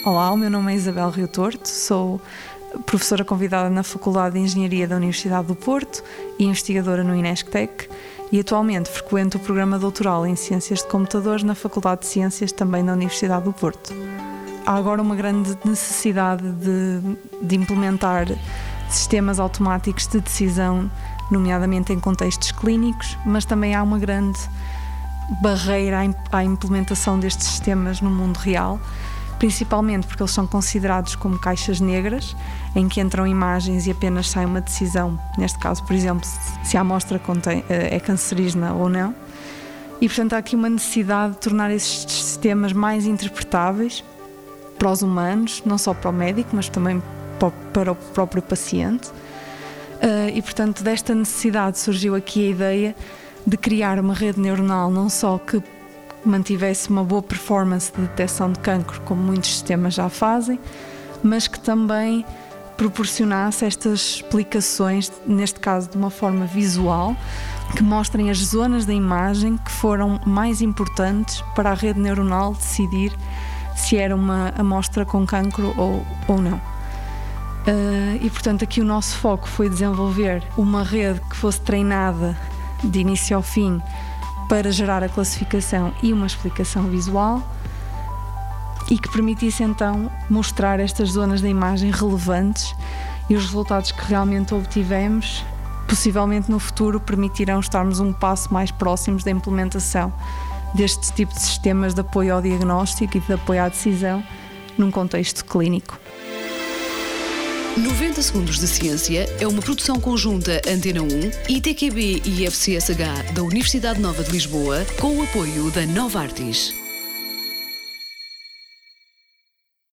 Olá, o meu nome é Isabel Rio Torto, sou professora convidada na Faculdade de Engenharia da Universidade do Porto e investigadora no INESCTEC e atualmente frequento o programa doutoral em Ciências de Computadores na Faculdade de Ciências também da Universidade do Porto. Há agora uma grande necessidade de implementar sistemas automáticos de decisão, nomeadamente em contextos clínicos, mas também há uma grande barreira à implementação destes sistemas no mundo real, principalmente porque eles são considerados como caixas negras, em que entram imagens e apenas sai uma decisão, neste caso, por exemplo, se a amostra é cancerígena ou não. E, portanto, há aqui uma necessidade de tornar esses sistemas mais interpretáveis para os humanos, não só para o médico, mas também para o próprio paciente. E, portanto, desta necessidade surgiu aqui a ideia de criar uma rede neuronal não só que mantivesse uma boa performance de detecção de cancro, como muitos sistemas já fazem, mas que também proporcionasse estas explicações, neste caso de uma forma visual, que mostrem as zonas da imagem que foram mais importantes para a rede neuronal decidir se era uma amostra com cancro ou não. E, portanto, aqui o nosso foco foi desenvolver uma rede que fosse treinada de início ao fim para gerar a classificação e uma explicação visual e que permitisse então mostrar estas zonas da imagem relevantes, e os resultados que realmente obtivemos possivelmente no futuro permitirão estarmos um passo mais próximos da implementação deste tipo de sistemas de apoio ao diagnóstico e de apoio à decisão num contexto clínico. 90 Segundos de Ciência é uma produção conjunta Antena 1, ITQB e FCSH da Universidade Nova de Lisboa, com o apoio da Novartis.